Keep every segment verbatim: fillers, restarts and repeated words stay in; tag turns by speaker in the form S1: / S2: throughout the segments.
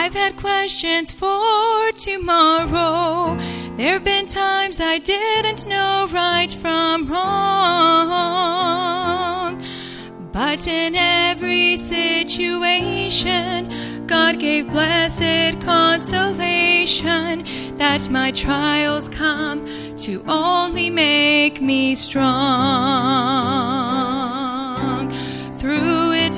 S1: I've had questions for tomorrow. There've been times I didn't know right from wrong. But in every situation, God gave blessed consolation, that my trials come to only make me strong. Through it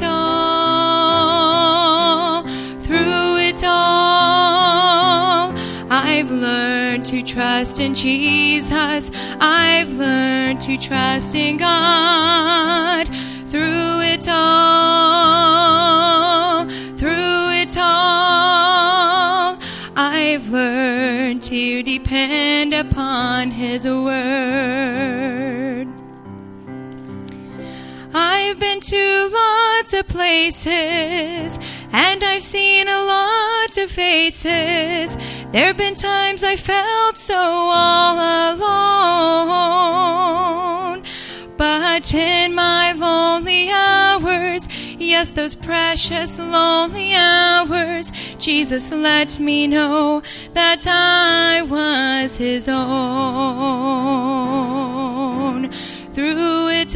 S1: all, through it all, I've learned to trust in Jesus. I've learned to trust in God. Through it all, through it all, I've learned to depend upon His word. I've been to lots of places, and I've seen a lot of faces. There've been times I felt so all alone. But in my lonely hours, yes, those precious lonely hours, Jesus let me know that I was His own. Through it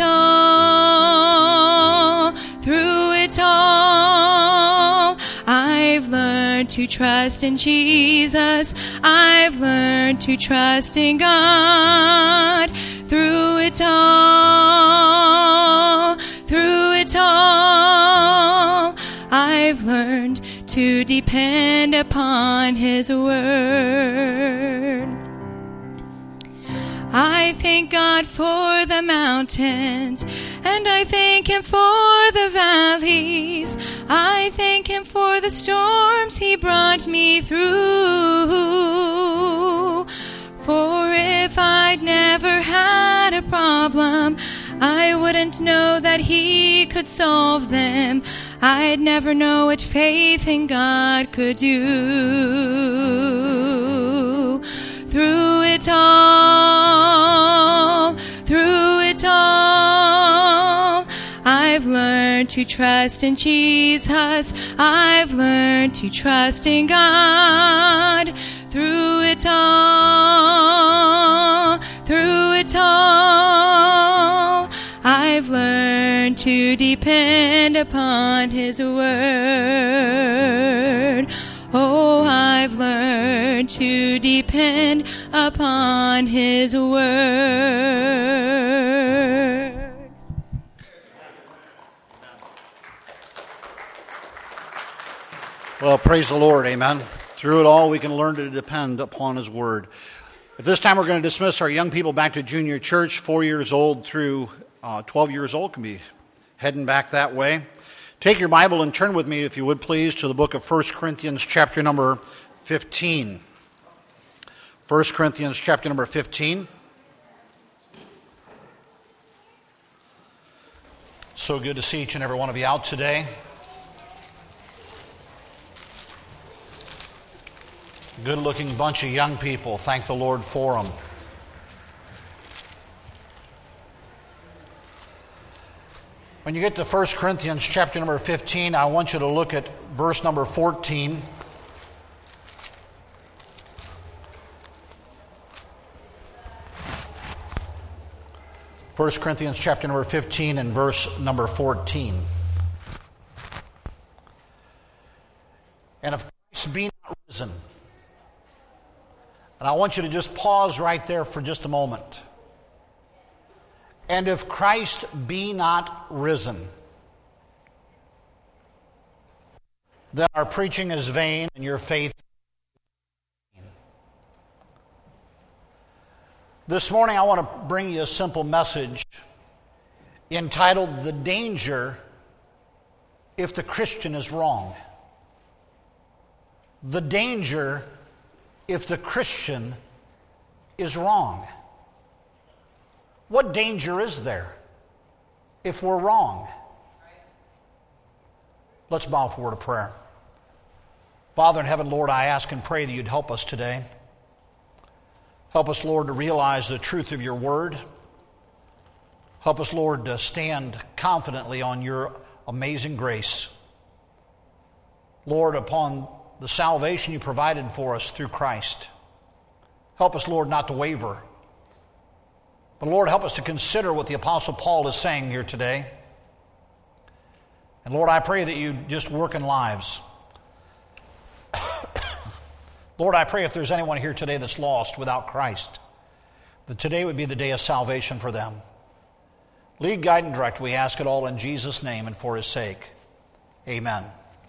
S1: all, through it all, I've learned to trust in Jesus. I've learned to trust in God. Through it all, through it all, I've learned to depend upon His word. I thank God for the mountains, and I thank Him for the valleys. I thank Him for the storms He brought me through. For if I'd never had a problem, I wouldn't know that He could solve them. I'd never know what faith in God could do. Through it all, through it all, I've learned to trust in Jesus. I've learned to trust in God. Through it all, through it all, I've learned to depend upon His word. Oh, I've learned to depend upon His word.
S2: Well, praise the Lord, amen. Through it all, we can learn to depend upon His word. At this time, we're going to dismiss our young people back to junior church, four years old through uh, twelve years old, can be heading back that way. Take your Bible and turn with me, if you would please, to the book of First Corinthians chapter number fifteen. First Corinthians chapter number fifteen. So good to see each and every one of you out today. Good-looking bunch of young people. Thank the Lord for them. When you get to First Corinthians chapter number fifteen, I want you to look at verse number fourteen. First Corinthians chapter number fifteen and verse number fourteen. And if Christ be not risen, and I want you to just pause right there for just a moment. And if Christ be not risen, then our preaching is vain and your faith is vain. This morning I want to bring you a simple message entitled, "The Danger If the Christian is Wrong." The danger if the Christian is wrong. What danger is there if we're wrong? Let's bow for a word of prayer. Father in heaven, Lord, I ask and pray that you'd help us today. Help us, Lord, to realize the truth of your word. Help us, Lord, to stand confidently on your amazing grace. Lord, upon the salvation you provided for us through Christ. Help us, Lord, not to waver. But Lord, help us to consider what the Apostle Paul is saying here today. And Lord, I pray that you just work in lives. Lord, I pray if there's anyone here today that's lost without Christ, that today would be the day of salvation for them. Lead, guide, and direct. We ask it all in Jesus' name and for his sake. Amen.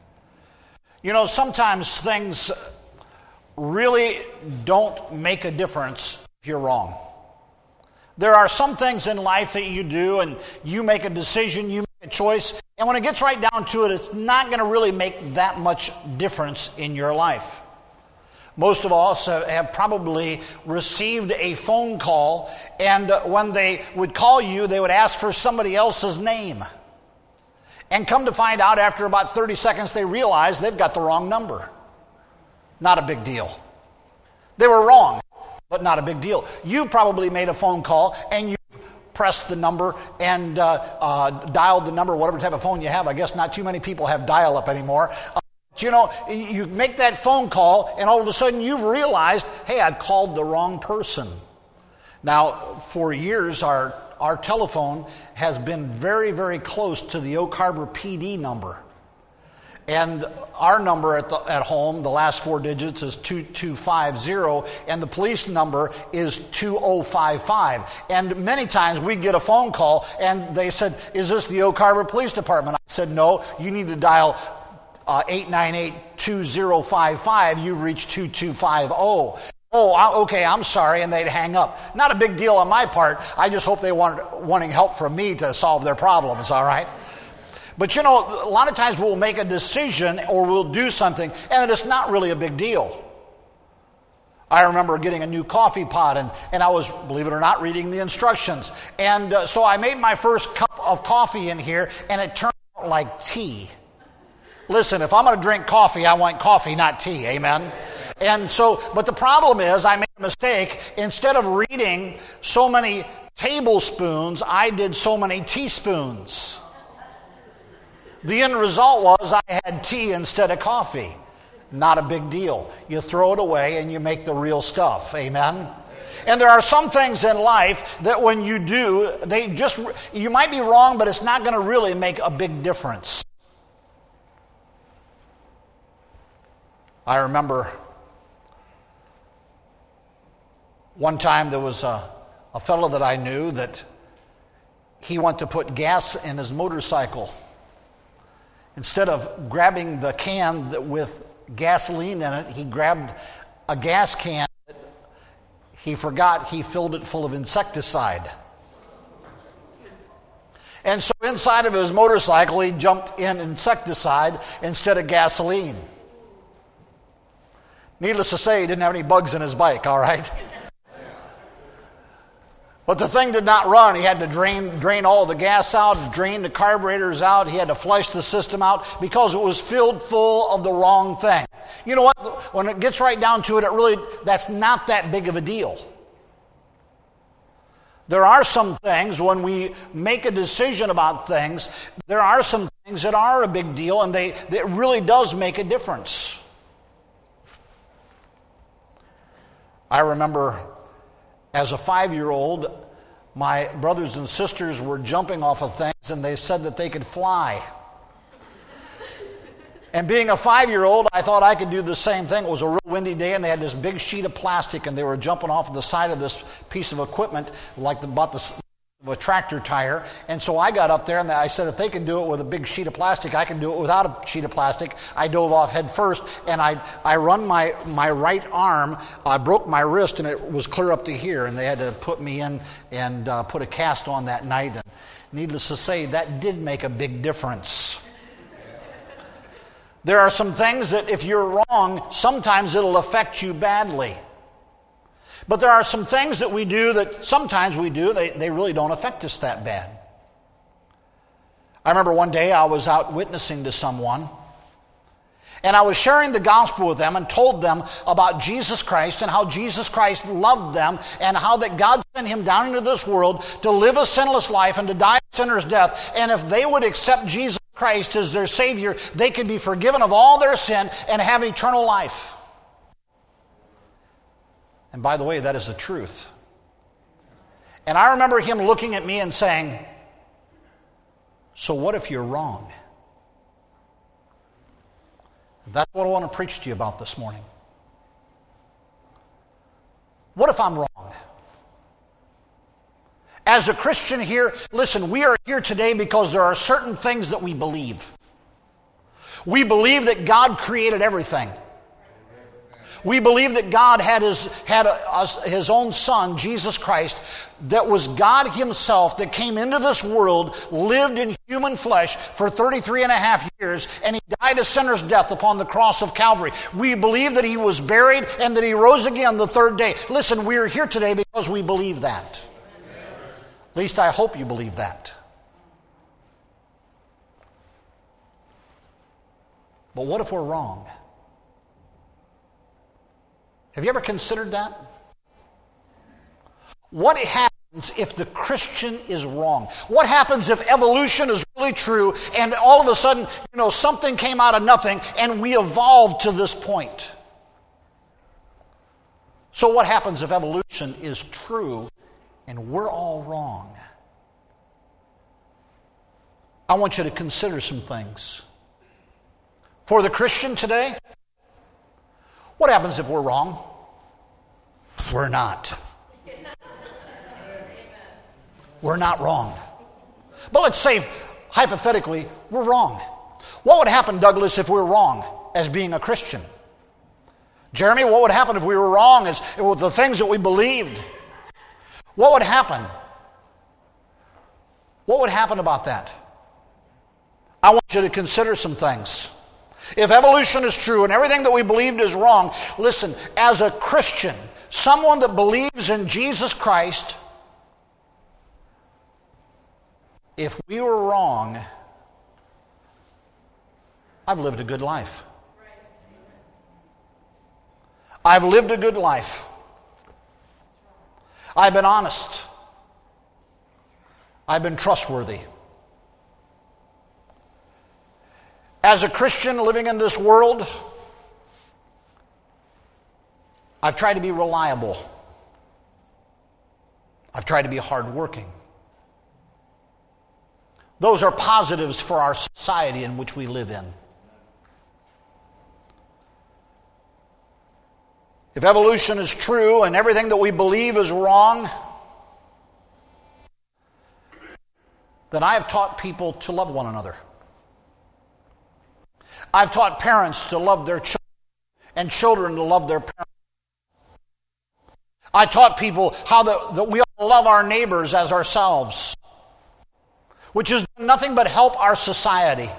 S2: You know, sometimes things really don't make a difference if you're wrong. There are some things in life that you do and you make a decision, you make a choice, and when it gets right down to it, it's not going to really make that much difference in your life. Most of us have probably received a phone call, and when they would call you, they would ask for somebody else's name. And come to find out after about thirty seconds, they realize they've got the wrong number. Not a big deal. They were wrong, but not a big deal. You probably made a phone call, and you pressed the number and uh, uh, dialed the number, whatever type of phone you have. I guess not too many people have dial-up anymore. Uh, You know, you make that phone call, and all of a sudden you've realized, hey, I've called the wrong person. Now, for years, our, our telephone has been very, very close to the Oak Harbor P D number. And our number at, the, at home, the last four digits is two two five zero, and the police number is two oh five five. And many times we get a phone call, and they said, is this the Oak Harbor Police Department? I said, no, you need to dial Uh, eight nine eight, two oh five five, you've reached two two five zero. Oh, okay, I'm sorry, and they'd hang up. Not a big deal on my part. I just hope they want wanting help from me to solve their problems, all right? But you know, a lot of times we'll make a decision or we'll do something, and it's not really a big deal. I remember getting a new coffee pot, and, and I was, believe it or not, reading the instructions. And uh, so I made my first cup of coffee in here, and it turned out like tea. Listen, if I'm going to drink coffee, I want coffee, not tea, amen? And so, but the problem is I made a mistake. Instead of reading so many tablespoons, I did so many teaspoons. The end result was I had tea instead of coffee. Not a big deal. You throw it away and you make the real stuff, amen? And there are some things in life that when you do, they just, you might be wrong, but it's not going to really make a big difference. I remember one time there was a, a fellow that I knew that he wanted to put gas in his motorcycle. Instead of grabbing the can that with gasoline in it, he grabbed a gas can that he forgot he filled it full of insecticide. And so inside of his motorcycle, he jumped in insecticide instead of gasoline. Needless to say, he didn't have any bugs in his bike, all right? But the thing did not run. He had to drain drain all the gas out, drain the carburetors out. He had to flush the system out because it was filled full of the wrong thing. You know what? When it gets right down to it, it really, that's not that big of a deal. There are some things, when we make a decision about things, there are some things that are a big deal, and they it really does make a difference. I remember as a five-year-old, my brothers and sisters were jumping off of things, and they said that they could fly. And being a five-year-old, I thought I could do the same thing. It was a real windy day, and they had this big sheet of plastic, and they were jumping off the side of this piece of equipment, like the, about the of a tractor tire. And so I got up there, and I said, if they can do it with a big sheet of plastic, I can do it without a sheet of plastic. I dove off head first, and I I run my, my right arm. I broke my wrist, and it was clear up to here, and they had to put me in and uh, put a cast on that night. And needless to say, that did make a big difference. There are some things that if you're wrong, sometimes it'll affect you badly. But there are some things that we do that sometimes we do, they, they really don't affect us that bad. I remember one day I was out witnessing to someone, and I was sharing the gospel with them and told them about Jesus Christ and how Jesus Christ loved them and how that God sent him down into this world to live a sinless life and to die a sinner's death. And if they would accept Jesus Christ as their Savior, they can be forgiven of all their sin and have eternal life. And by the way, that is the truth. And I remember him looking at me and saying, so what if you're wrong? That's what I want to preach to you about this morning. What if I'm wrong? As a Christian here, listen, we are here today because there are certain things that we believe. We believe that God created everything. We believe that God had his, had a, a, his own Son, Jesus Christ, that was God himself, that came into this world, lived in human flesh for thirty-three and a half years, and he died a sinner's death upon the cross of Calvary. We believe that he was buried and that he rose again the third day. Listen, we are here today because we believe that. At least I hope you believe that. But what if we're wrong? Have you ever considered that? What happens if the Christian is wrong? What happens if evolution is really true and all of a sudden, you know, something came out of nothing and we evolved to this point? So what happens if evolution is true and we're all wrong? I want you to consider some things. For the Christian today, what happens if we're wrong? We're not. We're not wrong. But let's say, hypothetically, we're wrong. What would happen, Douglas, if we were wrong as being a Christian? Jeremy, what would happen if we were wrong as with the things that we believed? What would happen? What would happen about that? I want you to consider some things. If evolution is true and everything that we believed is wrong, listen, as a Christian, someone that believes in Jesus Christ, if we were wrong, I've lived a good life. I've lived a good life. I've been honest. I've been trustworthy. As a Christian living in this world, I've tried to be reliable. I've tried to be hardworking. Those are positives for our society in which we live in. If evolution is true and everything that we believe is wrong, then I have taught people to love one another. I've taught parents to love their children and children to love their parents. I taught people how the, that we all love our neighbors as ourselves, which is nothing but help our society.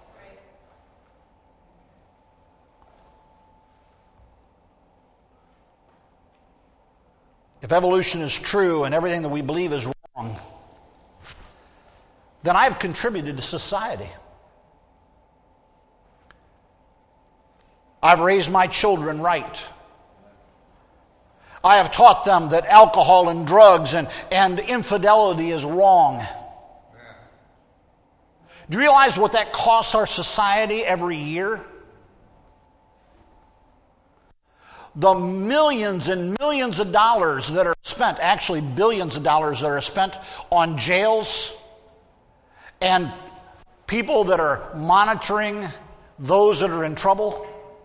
S2: If evolution is true and everything that we believe is wrong, then I've contributed to society. I've raised my children right. I have taught them that alcohol and drugs and, and infidelity is wrong. Do you realize what that costs our society every year? The millions and millions of dollars that are spent, actually billions of dollars that are spent on jails and people that are monitoring those that are in trouble.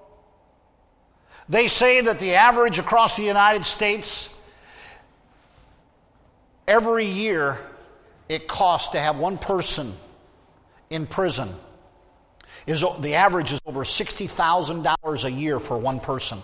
S2: They say that the average across the United States, every year it costs to have one person in prison. Is the average is over sixty thousand dollars a year for one person.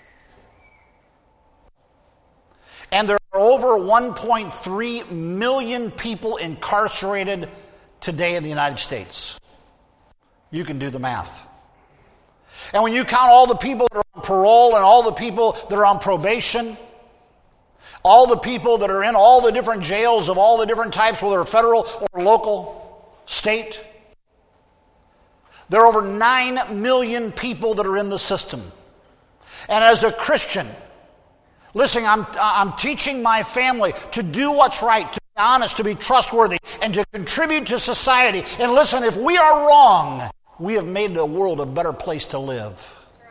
S2: And there are over one point three million people incarcerated today in the United States. You can do the math. And when you count all the people that are on parole and all the people that are on probation, all the people that are in all the different jails of all the different types, whether federal or local, state, there are over nine million people that are in the system. And as a Christian, listen, I'm, I'm teaching my family to do what's right, to honest, to be trustworthy, and to contribute to society. And listen, if we are wrong, we have made the world a better place to live.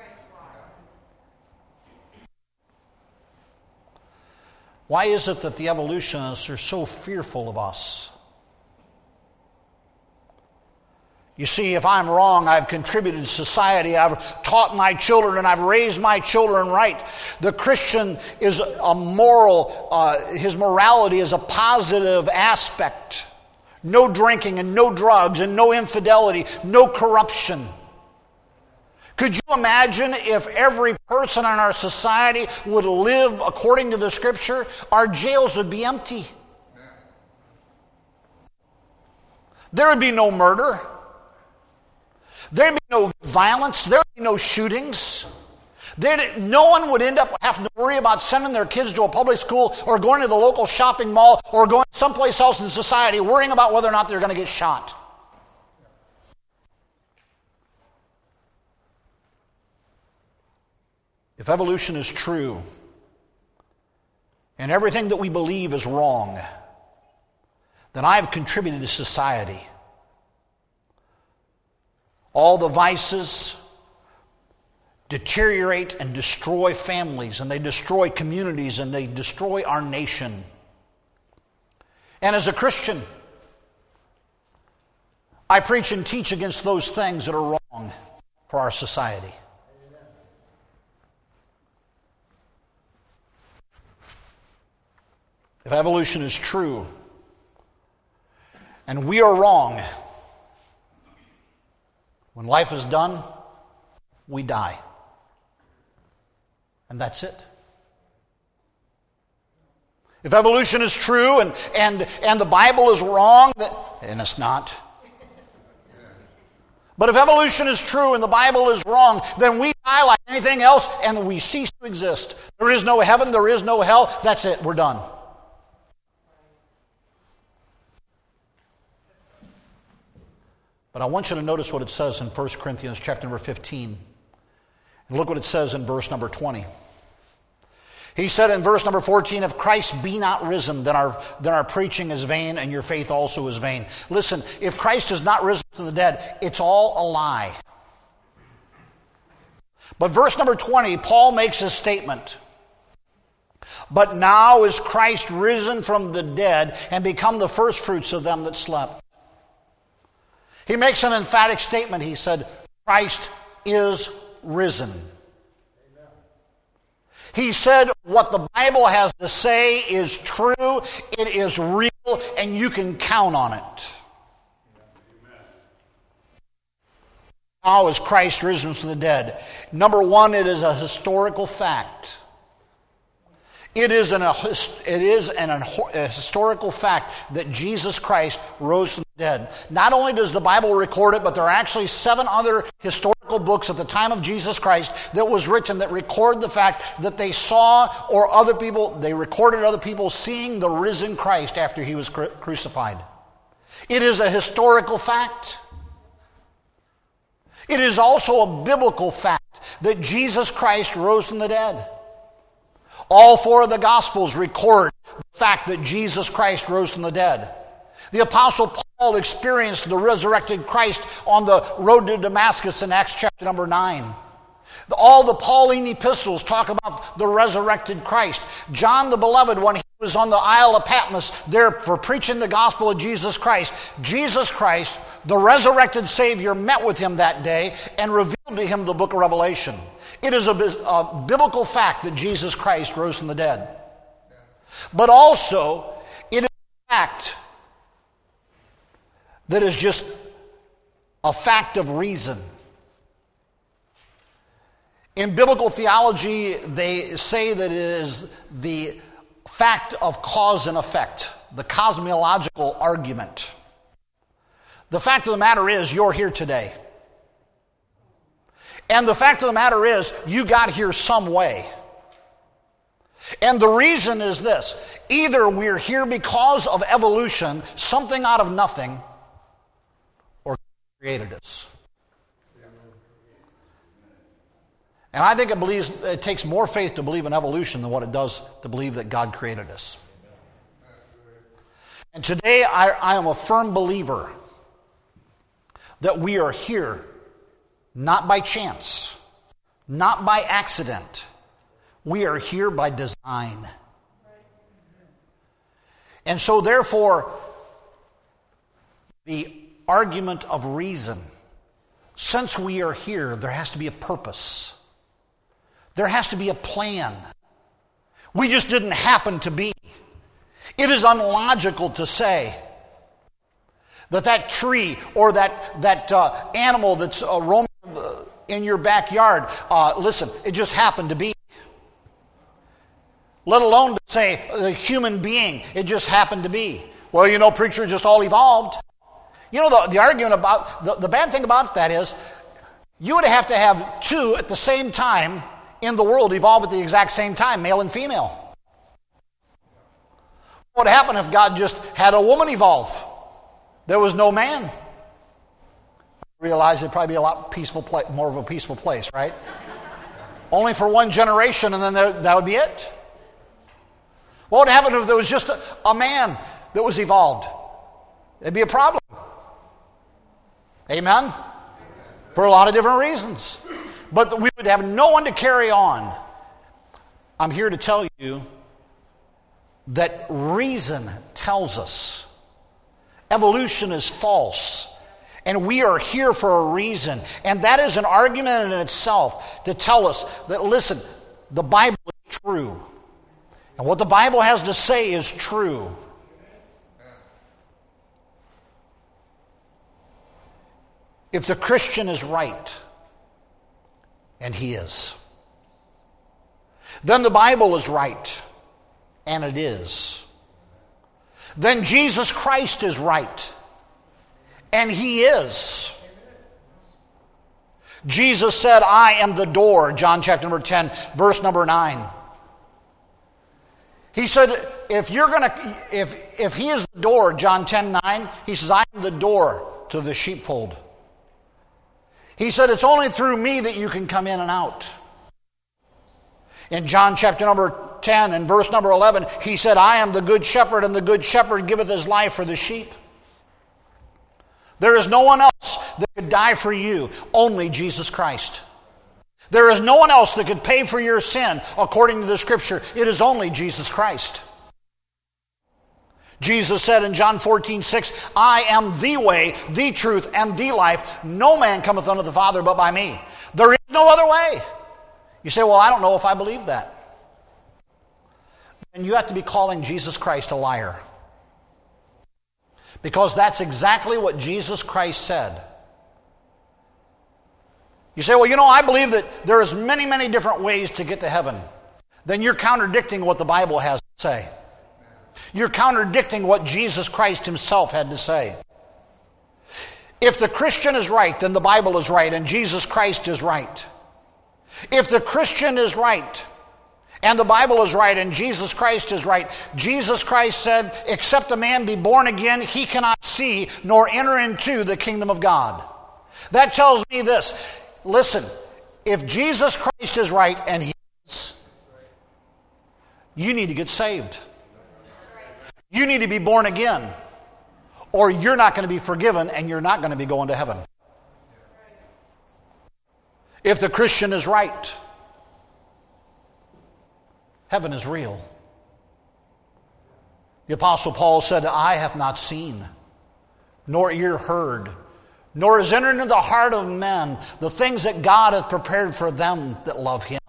S2: Why is it that the evolutionists are so fearful of us? You see, if I'm wrong, I've contributed to society, I've taught my children, and I've raised my children right. The Christian is a moral, uh, his morality is a positive aspect. No drinking and no drugs and no infidelity, no corruption. Could you imagine if every person in our society would live according to the Scripture? Our jails would be empty. There would be no murder. There'd be no violence. There'd be no shootings. There'd, no one would end up having to worry about sending their kids to a public school or going to the local shopping mall or going someplace else in society worrying about whether or not they're going to get shot. If evolution is true and everything that we believe is wrong, then I have contributed to society. All the vices deteriorate and destroy families, and they destroy communities, and they destroy our nation. And as a Christian, I preach and teach against those things that are wrong for our society. If evolution is true and we are wrong, when life is done, we die. And that's it. If evolution is true and, and, and the Bible is wrong, that, and it's not. But if evolution is true and the Bible is wrong, then we die like anything else and we cease to exist. There is no heaven, there is no hell. That's it, we're done. But I want you to notice what it says in First Corinthians chapter number fifteen. And look what it says in verse number twenty. He said in verse number fourteen, if Christ be not risen, then our, then our preaching is vain and your faith also is vain. Listen, if Christ is not risen from the dead, it's all a lie. But verse number twenty, Paul makes a statement. But now is Christ risen from the dead and become the firstfruits of them that slept. He makes an emphatic statement. He said, Christ is risen. Amen. He said, what the Bible has to say is true, it is real, and you can count on it. Amen. How is Christ risen from the dead? Number one, it is a historical fact. It is an, it is an, a historical fact that Jesus Christ rose from the dead. Not only does the Bible record it, but there are actually seven other historical books at the time of Jesus Christ that was written that record the fact that they saw, or other people, they recorded other people seeing the risen Christ after he was cru- crucified. It is a historical fact. It is also a biblical fact that Jesus Christ rose from the dead. All four of the Gospels record the fact that Jesus Christ rose from the dead. The Apostle Paul experienced the resurrected Christ on the road to Damascus in Acts chapter number nine. All the Pauline epistles talk about the resurrected Christ. John the Beloved, when he was on the Isle of Patmos there for preaching the gospel of Jesus Christ, Jesus Christ, the resurrected Savior, met with him that day and revealed to him the book of Revelation. It is a, a biblical fact that Jesus Christ rose from the dead. But also, it is a fact that is just a fact of reason. In biblical theology, they say that it is the fact of cause and effect, the cosmological argument. The fact of the matter is, you're here today. And the fact of the matter is, you got here some way. And the reason is this. Either we're here because of evolution, something out of nothing, or God created us. And I think it, believes, it takes more faith to believe in evolution than what it does to believe that God created us. And today I, I am a firm believer that we are here not by chance, not by accident. We are here by design. And so therefore, the argument of reason, since we are here, there has to be a purpose. There has to be a plan. We just didn't happen to be. It is unlogical to say that that tree or that, that uh, animal that's uh, roaming in your backyard, uh, listen, it just happened to be. Let alone to say a human being, it just happened to be. Well, you know, preacher, just all evolved. You know, the, the argument about, the, the bad thing about that is, you would have to have two at the same time in the world evolve at the exact same time, male and female. What would happen if God just had a woman evolve? There was no man. I realize it'd probably be a lot peaceful, pla- more of a peaceful place, right? Only for one generation, and then there, that would be it. What would happen if there was just a, a man that was evolved? It'd be a problem. Amen? For a lot of different reasons. But we would have no one to carry on. I'm here to tell you that reason tells us evolution is false. And we are here for a reason. And that is an argument in itself to tell us that, listen, the Bible is true. And what the Bible has to say is true. If the Christian is right, and he is, then the Bible is right, and it is. Then Jesus Christ is right, and he is. Jesus said, I am the door, John chapter number ten, verse number nine. He said, if you're going to, if, if he is the door, John ten nine, he says, I am the door to the sheepfold. He said, it's only through me that you can come in and out. In John chapter number ten and verse number eleven, he said, I am the good shepherd, and the good shepherd giveth his life for the sheep. There is no one else that could die for you, only Jesus Christ. There is no one else that could pay for your sin, according to the Scripture. It is only Jesus Christ. Jesus said in John fourteen six, I am the way, the truth, and the life. No man cometh unto the Father but by me. There is no other way. You say, well, I don't know if I believe that. And you have to be calling Jesus Christ a liar. Because that's exactly what Jesus Christ said. You say, well, you know, I believe that there is many, many different ways to get to heaven. Then you're contradicting what the Bible has to say. You're contradicting what Jesus Christ himself had to say. If the Christian is right, then the Bible is right, and Jesus Christ is right. If the Christian is right, and the Bible is right, and Jesus Christ is right, Jesus Christ said, except a man be born again, he cannot see nor enter into the kingdom of God. That tells me this. Listen, if Jesus Christ is right, and he is, you need to get saved. You need to be born again, or you're not going to be forgiven and you're not going to be going to heaven. If the Christian is right, heaven is real. The Apostle Paul said, eye hath not seen, nor ear heard, nor is entered into the heart of men the things that God hath prepared for them that love him.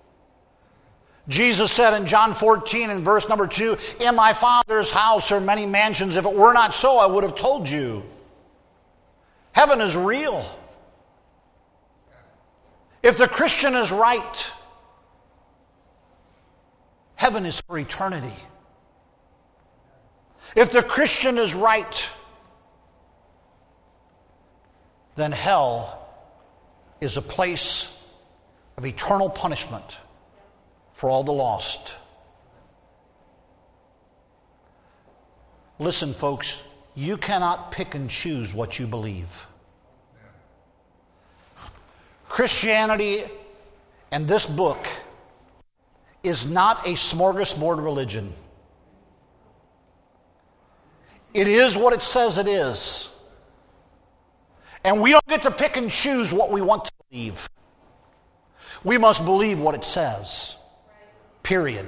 S2: Jesus said in John fourteen and verse number two, in my Father's house are many mansions. If it were not so, I would have told you. Heaven is real. If the Christian is right, heaven is for eternity. If the Christian is right, then hell is a place of eternal punishment for all the lost. Listen, folks, you cannot pick and choose what you believe. Christianity and this book is not a smorgasbord religion. It is what it says it is. And we don't get to pick and choose what we want to believe. We must believe what it says. Period.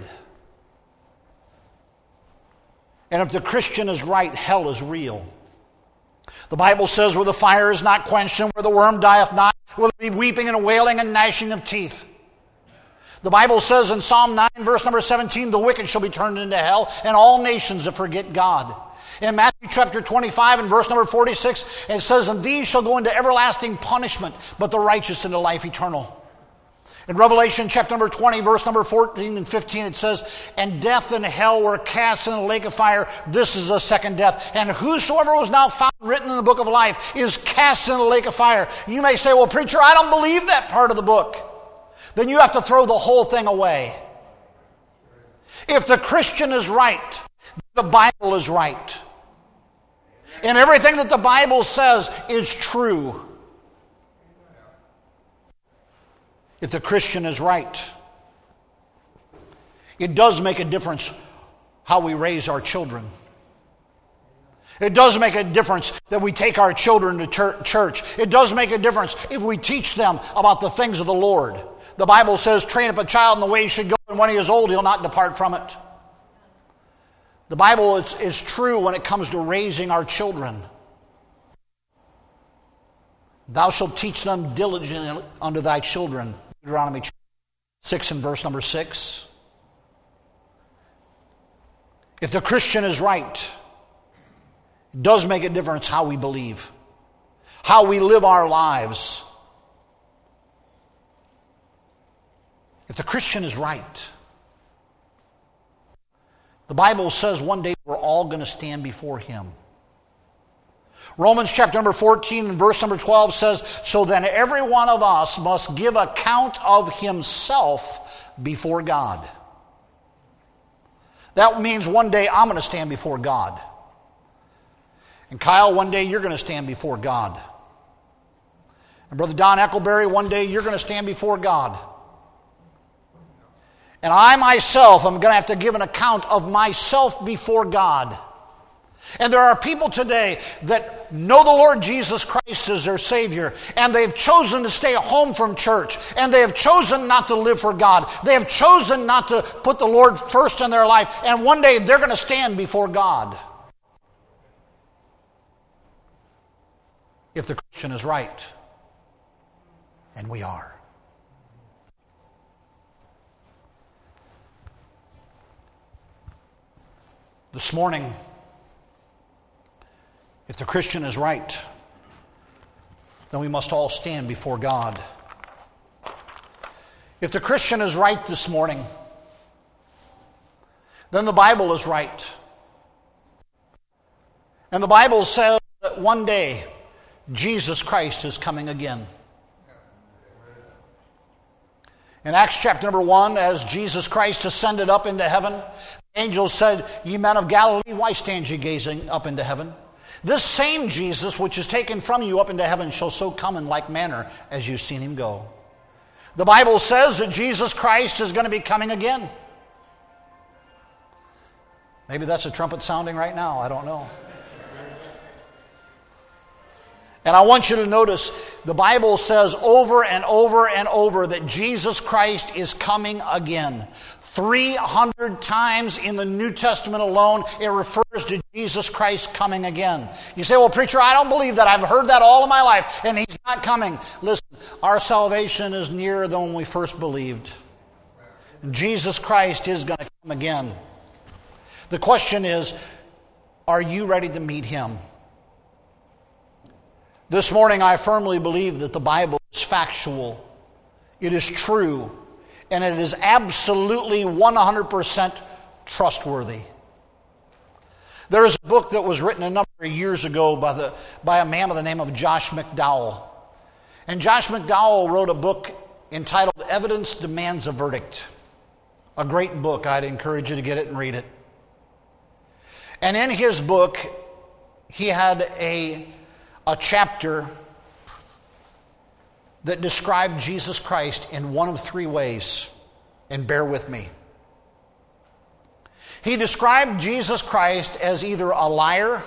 S2: And if the Christian is right, hell is real. The Bible says, where the fire is not quenched and where the worm dieth not, will there be weeping and wailing and gnashing of teeth. The Bible says in Psalm nine, verse number seventeen, the wicked shall be turned into hell, and all nations that forget God. In Matthew chapter twenty-five and verse number forty-six, it says, and these shall go into everlasting punishment, but the righteous into life eternal. In Revelation chapter number twenty, verse number fourteen and fifteen, it says, and death and hell were cast in the lake of fire. This is a second death. And whosoever was not found written in the book of life is cast in the lake of fire. You may say, well, preacher, I don't believe that part of the book. Then you have to throw the whole thing away. If the Christian is right, the Bible is right. And everything that the Bible says is true. If the Christian is right, it does make a difference how we raise our children. It does make a difference that we take our children to church. It does make a difference if we teach them about the things of the Lord. The Bible says, train up a child in the way he should go, and when he is old, he'll not depart from it. The Bible is, is true when it comes to raising our children. Thou shalt teach them diligently unto thy children. Deuteronomy six and verse number six. If the Christian is right, it does make a difference how we believe, how we live our lives. If the Christian is right, the Bible says one day we're all going to stand before him. Romans chapter number fourteen and verse number twelve says, so then every one of us must give account of himself before God. That means one day I'm going to stand before God. And Kyle, one day you're going to stand before God. And Brother Don Eckleberry, one day you're going to stand before God. And I myself am going to have to give an account of myself before God. And there are people today that know the Lord Jesus Christ as their Savior, and they've chosen to stay home from church, and they have chosen not to live for God. They have chosen not to put the Lord first in their life, and one day they're going to stand before God. If the Christian is right, and we are. This morning, if the Christian is right, then we must all stand before God. If the Christian is right this morning, then the Bible is right. And the Bible says that one day Jesus Christ is coming again. In Acts chapter number one, as Jesus Christ ascended up into heaven, the angels said, ye men of Galilee, why stand ye gazing up into heaven? This same Jesus which is taken from you up into heaven shall so come in like manner as you've seen him go. The Bible says that Jesus Christ is going to be coming again. Maybe that's a trumpet sounding right now. I don't know. And I want you to notice the Bible says over and over and over that Jesus Christ is coming again. three hundred times in the New Testament alone, it refers to Jesus Christ coming again. You say, well, preacher, I don't believe that. I've heard that all of my life, and he's not coming. Listen, our salvation is nearer than when we first believed. And Jesus Christ is going to come again. The question is, are you ready to meet him? This morning, I firmly believe that the Bible is factual. It is true. And it is absolutely one hundred percent trustworthy. There is a book that was written a number of years ago by, the, by a man by the name of Josh McDowell. And Josh McDowell wrote a book entitled Evidence Demands a Verdict. A great book. I'd encourage you to get it and read it. And in his book, he had a, a chapter that described Jesus Christ in one of three ways. And bear with me. He described Jesus Christ as either a liar,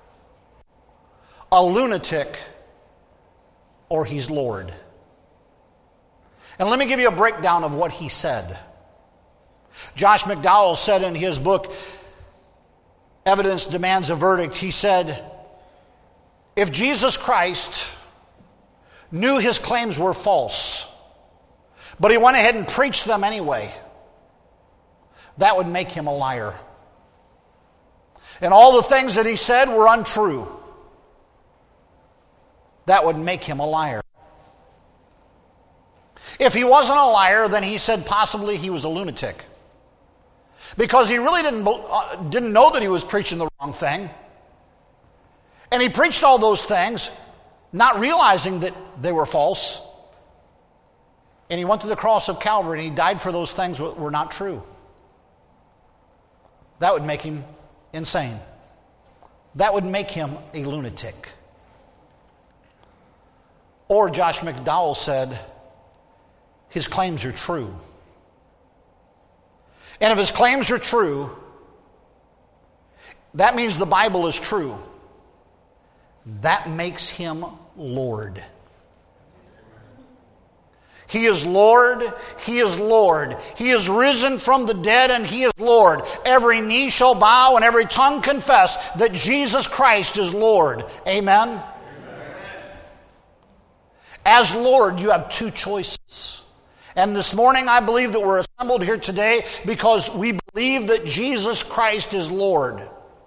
S2: a lunatic, or he's Lord. And let me give you a breakdown of what he said. Josh McDowell said in his book, Evidence Demands a Verdict, he said, if Jesus Christ knew his claims were false, but he went ahead and preached them anyway, that would make him a liar. And all the things that he said were untrue. That would make him a liar. If he wasn't a liar, then he said possibly he was a lunatic. Because he really didn't, uh, didn't know that he was preaching the wrong thing. And he preached all those things, not realizing that they were false. And he went to the cross of Calvary and he died for those things that were not true. That would make him insane. That would make him a lunatic. Or Josh McDowell said, his claims are true. And if his claims are true, that means the Bible is true. That makes him Lord. He is Lord, he is Lord. He is risen from the dead and he is Lord. Every knee shall bow and every tongue confess that Jesus Christ is Lord. Amen? Amen. As Lord, you have two choices. And this morning I believe that we're assembled here today because we believe that Jesus Christ is Lord.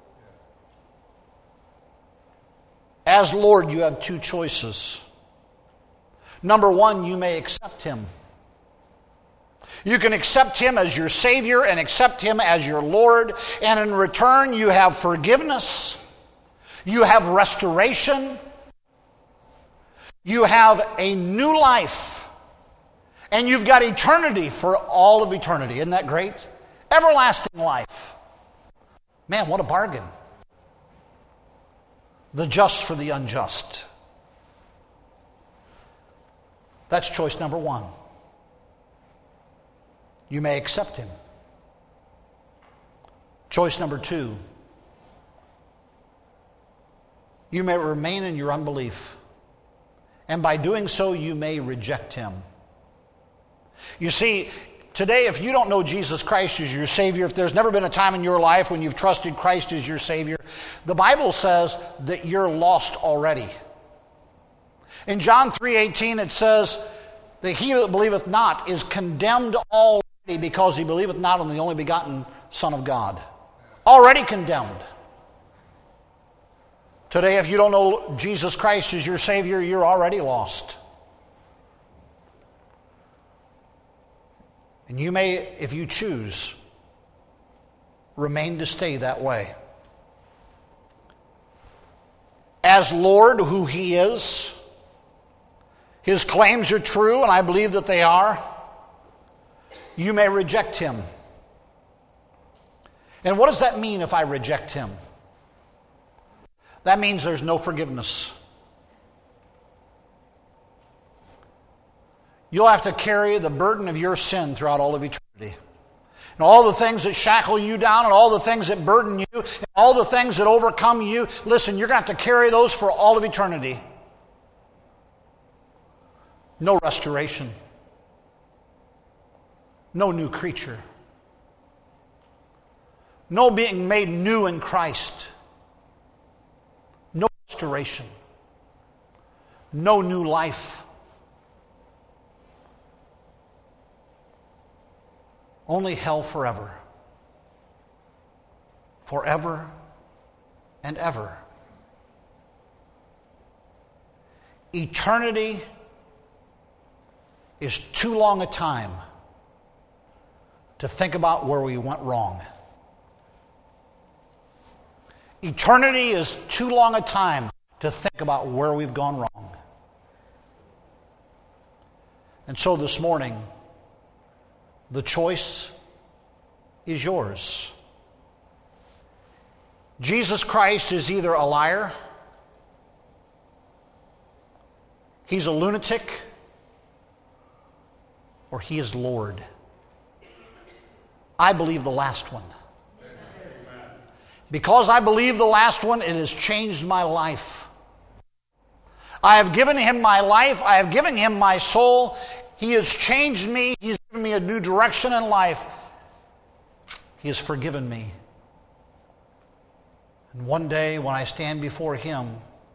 S2: As Lord, you have two choices. Number one, you may accept him. You can accept him as your Savior and accept him as your Lord. And in return, you have forgiveness. You have restoration. You have a new life. And you've got eternity for all of eternity. Isn't that great? Everlasting life. Man, what a bargain. The just for the unjust. That's choice number one. You may accept him. Choice number two. You may remain in your unbelief. And by doing so, you may reject him. You see, today, if you don't know Jesus Christ as your Savior, if there's never been a time in your life when you've trusted Christ as your Savior, the Bible says that you're lost already. In John three eighteen, it says that he that believeth not is condemned already because he believeth not on the only begotten Son of God. Already condemned. Today, if you don't know Jesus Christ as your Savior, you're already lost. And you may, if you choose, remain to stay that way. As Lord, who he is, his claims are true, and I believe that they are. You may reject him. And what does that mean if I reject him? That means there's no forgiveness. You'll have to carry the burden of your sin throughout all of eternity. And all the things that shackle you down and all the things that burden you and all the things that overcome you, listen, you're going to have to carry those for all of eternity. No restoration. No new creature. No being made new in Christ. No restoration. No new life. Only hell forever. Forever and ever. Eternity is too long a time to think about where we went wrong. Eternity is too long a time to think about where we've gone wrong. And so this morning, the choice is yours. Jesus Christ is either a liar, he's a lunatic, or he is Lord. I believe the last one. Because I believe the last one, it has changed my life. I have given him my life. I have given him my soul. He has changed me. He's given me a new direction in life. He has forgiven me. And one day when I stand before him,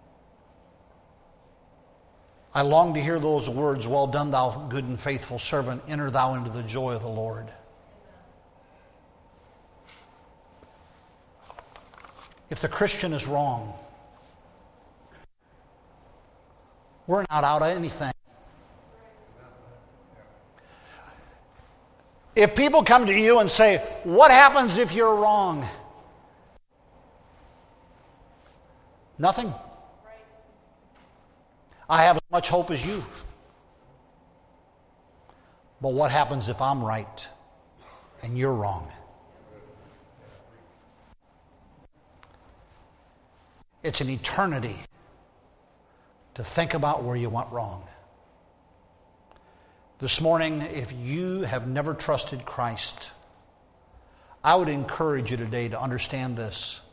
S2: I long to hear those words, "Well done, thou good and faithful servant. Enter thou into the joy of the Lord." If the Christian is wrong, we're not out of anything. If people come to you and say, "What happens if you're wrong?" Nothing. I have as much hope as you. But what happens if I'm right and you're wrong? It's an eternity to think about where you went wrong. This morning, if you have never trusted Christ, I would encourage you today to understand this.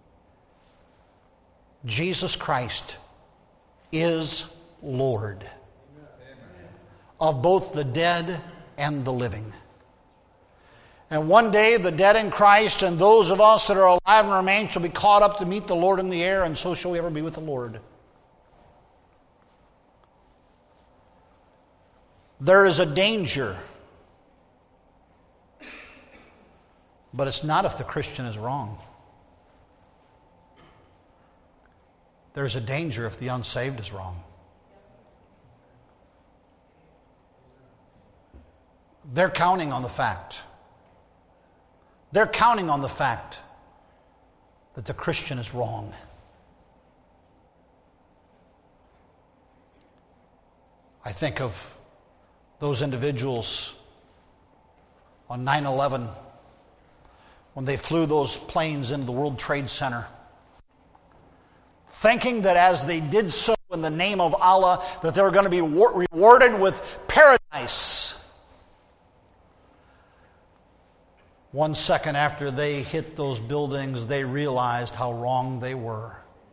S2: Jesus Christ is Lord of both the dead and the living. And one day the dead in Christ and those of us that are alive and remain shall be caught up to meet the Lord in the air, and so shall we ever be with the Lord. There is a danger, but it's not if the Christian is wrong. There's a danger if the unsaved is wrong. They're counting on the fact. They're counting on the fact that the Christian is wrong. I think of those individuals on nine eleven when they flew those planes into the World Trade Center, thinking that as they did so in the name of Allah, that they were going to be rewarded with paradise. One second after they hit those buildings, they realized how wrong they were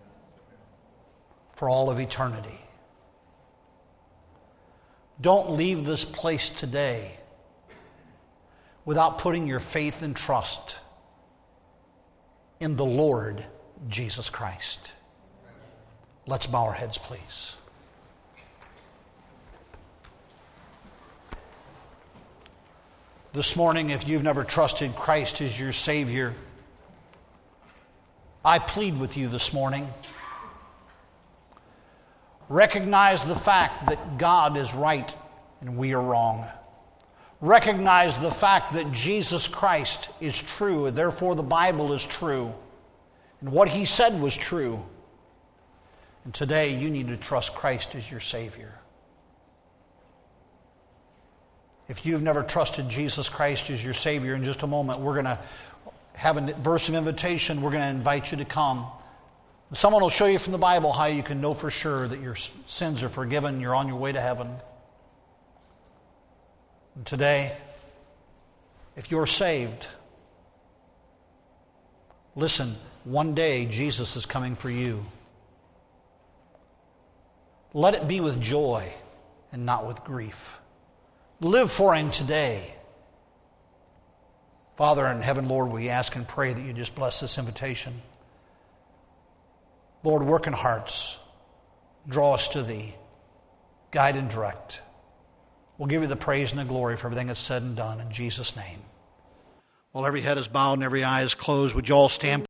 S2: for all of eternity. Don't leave this place today without putting your faith and trust in the Lord Jesus Christ. Let's bow our heads, please. This morning, if you've never trusted Christ as your Savior, I plead with you this morning. Recognize the fact that God is right and we are wrong. Recognize the fact that Jesus Christ is true, and therefore the Bible is true, and what He said was true. And today you need to trust Christ as your Savior. If you've never trusted Jesus Christ as your Savior, in just a moment we're going to have a verse of invitation. We're going to invite you to come. Someone will show you from the Bible how you can know for sure that your sins are forgiven, you're on your way to heaven. And today, if you're saved, listen, one day Jesus is coming for you. Let it be with joy and not with grief. Live for Him today. Father in heaven, Lord, we ask and pray that you just bless this invitation. Lord, work in hearts. Draw us to Thee. Guide and direct. We'll give you the praise and the glory for everything that's said and done in Jesus' name. While every head is bowed and every eye is closed, would you all stand?